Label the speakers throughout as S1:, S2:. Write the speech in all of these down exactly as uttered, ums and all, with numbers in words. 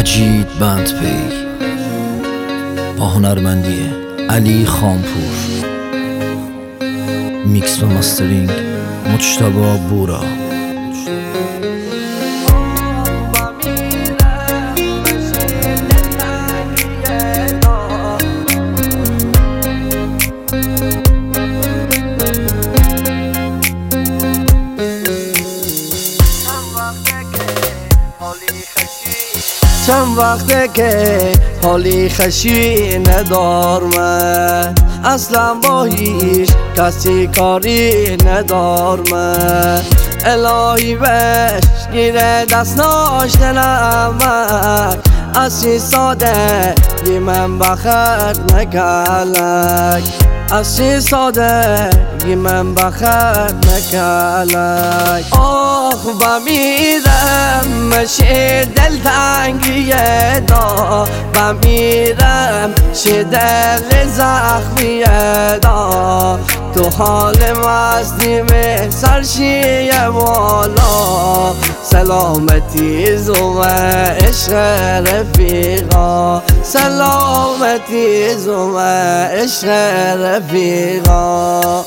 S1: مجید بندپی با هنرمندی علی خانپور، میکس و مسترینگ مجتبی بورا.
S2: چند وقته که حالی خشی ندارم، اصلا با هیچ کسی کاری ندارم. الهی بش گیره دست ناش دلم، اسی ساده گی من بخر نکلک، اسی ساده گی من بخر نکلک. آخ بمیرم مشه دلتنگیه دا، بمیرم شه دل زخمیه دا. تو حال مستیم سرشیه والا، سلامتی زوم عشق رفیقا، سلامتی زوم عشق رفیقا.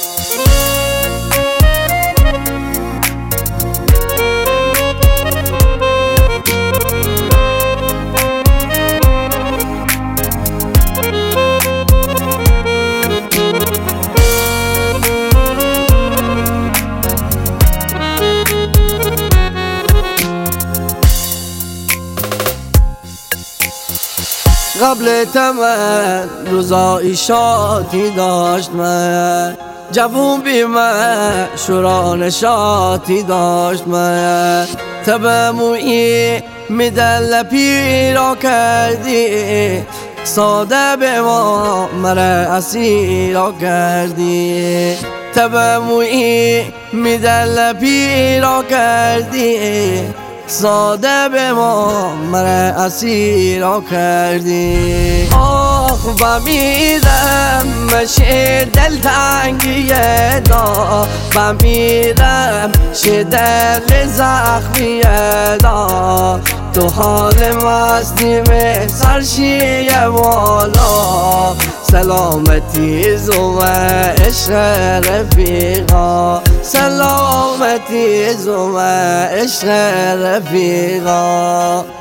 S2: قبل تمن روزایی شاتی داشت من، جوون بی من شوران شاتی داشت من. تب مویی میدل پیرا کردی، ساده به ما مره اسیرا کردی. تب مویی میدل پیرا کردی، ساده به ما مره اسیرا کردی. آخ بمیرم مشه دلتنگیه دا، بمیرم شه دل زخمیه دا. تو حال مستیم سرشیه والا، سلامتی زوم عشق رفیقا، سلامتی زوم عشق رفیقا.